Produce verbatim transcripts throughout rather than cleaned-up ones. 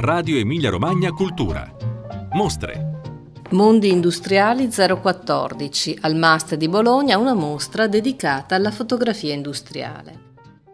Radio Emilia Romagna Cultura. Mostre. Mondi Industriali zero quattordici, al MAST di Bologna, una mostra dedicata alla fotografia industriale.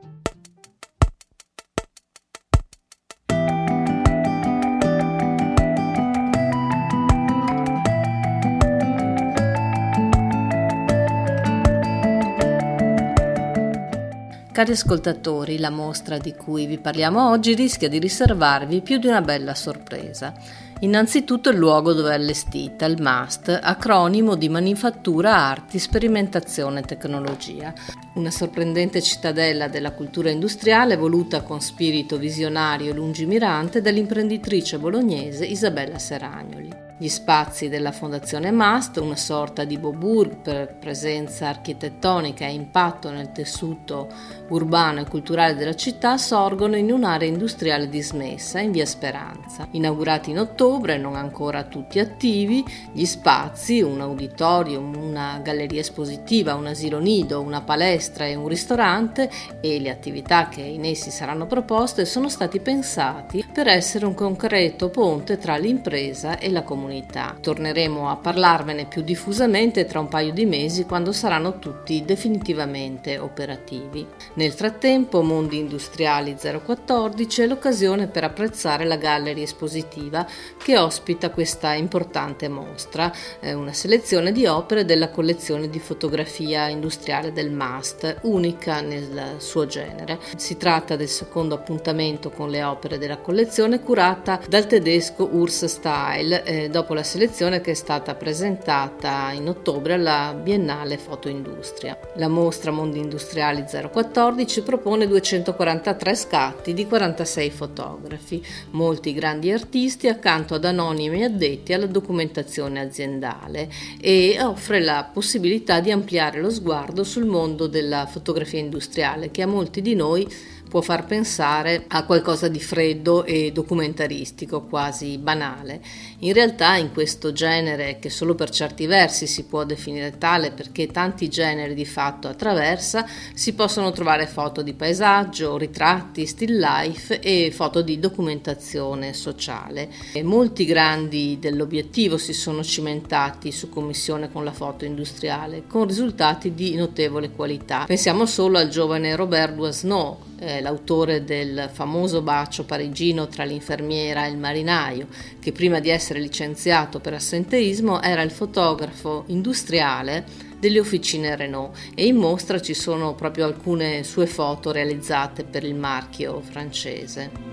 Cari ascoltatori, la mostra di cui vi parliamo oggi rischia di riservarvi più di una bella sorpresa. Innanzitutto il luogo dove è allestita, il MAST, acronimo di Manifattura, Arti, Sperimentazione e Tecnologia, una sorprendente cittadella della cultura industriale voluta con spirito visionario e lungimirante dall'imprenditrice bolognese Isabella Seragnoli. Gli spazi della Fondazione MAST, una sorta di Boburg per presenza architettonica e impatto nel tessuto urbano e culturale della città, sorgono in un'area industriale dismessa in via Speranza. Inaugurati in ottobre, non ancora tutti attivi, gli spazi, un auditorium, una galleria espositiva, un asilo nido, una palestra e un ristorante e le attività che in essi saranno proposte sono stati pensati per essere un concreto ponte tra l'impresa e la comunità. Torneremo a parlarvene più diffusamente tra un paio di mesi, quando saranno tutti definitivamente operativi. Nel frattempo, Mondi Industriali zero quattordici è l'occasione per apprezzare la galleria espositiva che ospita questa importante mostra, una selezione di opere della collezione di fotografia industriale del MAST, unica nel suo genere. Si tratta del secondo appuntamento con le opere della collezione, curata dal tedesco Urs Style, eh, dopo la selezione che è stata presentata in ottobre alla Biennale Fotoindustria. La mostra Mondi Industriali zero quattordici propone duecentoquarantatré scatti di quarantasei fotografi, molti grandi artisti accanto ad anonimi addetti alla documentazione aziendale, e offre la possibilità di ampliare lo sguardo sul mondo della fotografia industriale, che a molti di noi può far pensare a qualcosa di freddo e documentaristico, quasi banale. In realtà, in questo genere, che solo per certi versi si può definire tale perché tanti generi di fatto attraversa, si possono trovare foto di paesaggio, ritratti, still life e foto di documentazione sociale. E molti grandi dell'obiettivo si sono cimentati su commissione con la foto industriale, con risultati di notevole qualità. Pensiamo solo al giovane Robert Doisneau, Eh, l'autore del famoso bacio parigino tra l'infermiera e il marinaio, che prima di essere licenziato per assenteismo era il fotografo industriale delle officine Renault, e in mostra ci sono proprio alcune sue foto realizzate per il marchio francese.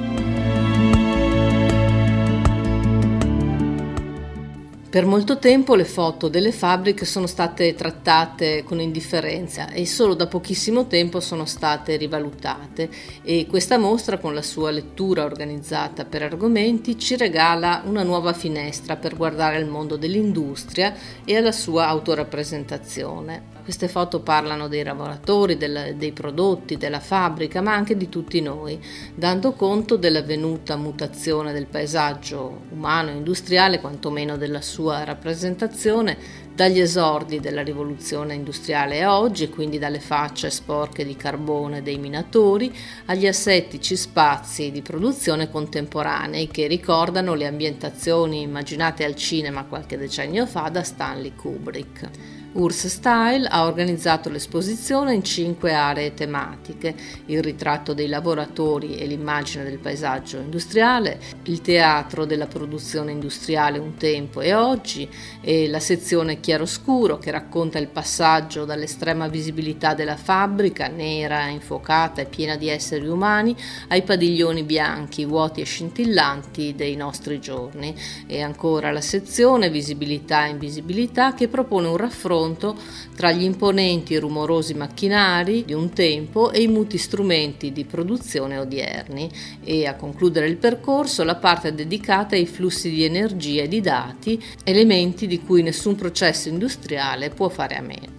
Per molto tempo le foto delle fabbriche sono state trattate con indifferenza e solo da pochissimo tempo sono state rivalutate, e questa mostra, con la sua lettura organizzata per argomenti, ci regala una nuova finestra per guardare al mondo dell'industria e alla sua autorappresentazione. Queste foto parlano dei lavoratori, del, dei prodotti, della fabbrica, ma anche di tutti noi, dando conto dell'avvenuta mutazione del paesaggio umano e industriale, quantomeno della sua rappresentazione, dagli esordi della rivoluzione industriale a oggi, quindi dalle facce sporche di carbone dei minatori, agli asettici spazi di produzione contemporanei che ricordano le ambientazioni immaginate al cinema qualche decennio fa da Stanley Kubrick. Urs Style ha organizzato l'esposizione in cinque aree tematiche: il ritratto dei lavoratori e l'immagine del paesaggio industriale, il teatro della produzione industriale un tempo e oggi, e la sezione chiaroscuro, che racconta il passaggio dall'estrema visibilità della fabbrica, nera, infuocata e piena di esseri umani, ai padiglioni bianchi, vuoti e scintillanti dei nostri giorni, e ancora la sezione visibilità e invisibilità, che propone un raffronto tra gli imponenti e rumorosi macchinari di un tempo e i muti strumenti di produzione odierni, e a concludere il percorso la parte dedicata ai flussi di energia e di dati, elementi di cui nessun processo industriale può fare a meno.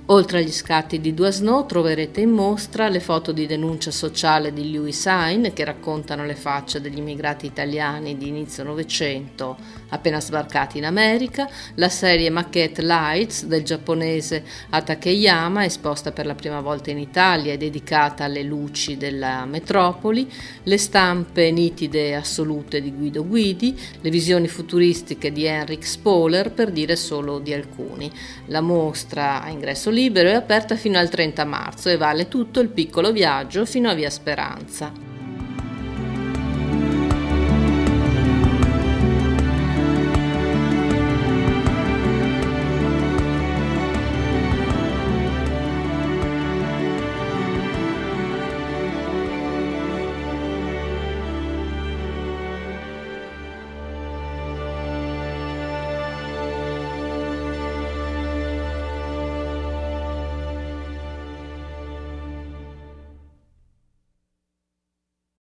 Oltre agli scatti di Doisneau troverete in mostra le foto di denuncia sociale di Louis Hine che raccontano le facce degli immigrati italiani di inizio Novecento appena sbarcati in America, la serie Maquette Lights del giapponese Takeyama esposta per la prima volta in Italia e dedicata alle luci della metropoli, le stampe nitide e assolute di Guido Guidi, le visioni futuristiche di Henrik Spohler per dire solo di alcuni. La mostra a ingresso libero è aperta fino al trenta marzo e vale tutto il piccolo viaggio fino a Via Speranza.